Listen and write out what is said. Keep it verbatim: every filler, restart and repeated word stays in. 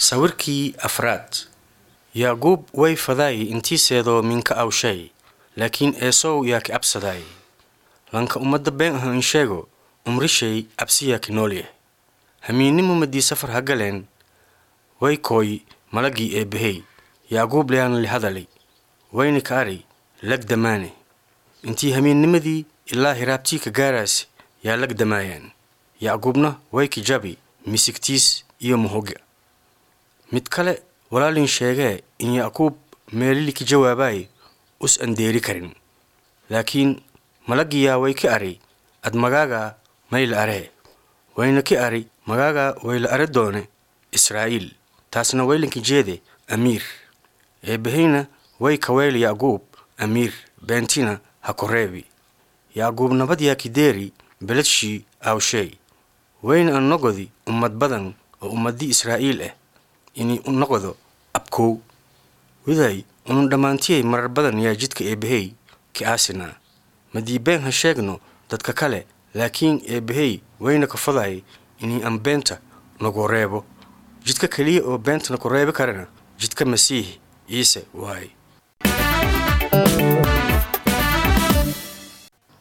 sawirkii afraad Yacquub way faday intii seedo minka aw shay laakiin eesow yaa ka absaday lanka umada been ahaan sheego umri shay absiya kinooliye hamiinimu madii safar hagaleen way kooy malagii ee bahey Yacquub leen li hadalay wayna kaari lag damaane intii hamiinimadii ilaa hiraabtii ka gaaraas yaa lag damaayeen Yacquubna way ki jabi misigtiis iyo muhoga mid kale walaalin sheegay in Yacquub meelili ki jawaabay us andeeri karin laakiin malagiya way ka ari ad magaaga mayl are wayna ki ari magaaga wayl are doone Israa'iil taasna waylinki jeede amiir ee bahayna way ka wayl Yacquub amiir beentina ha koreebi Yacquub nabadiya ki deeri beledshi aw shay wayna an nogodi ummad badan oo ummadii Israa'iil ah inii u noqdo abkow widay unu dhamaantiyay marar badan yaa jidka ee bahey ki aasina madii been ha sheegno dadka kale laakiin ee bahey wayna ka faday inii aan beenta nagu reebo jidka kaliya oo beenta nagu reebo karana jidka Masiih Ciise waay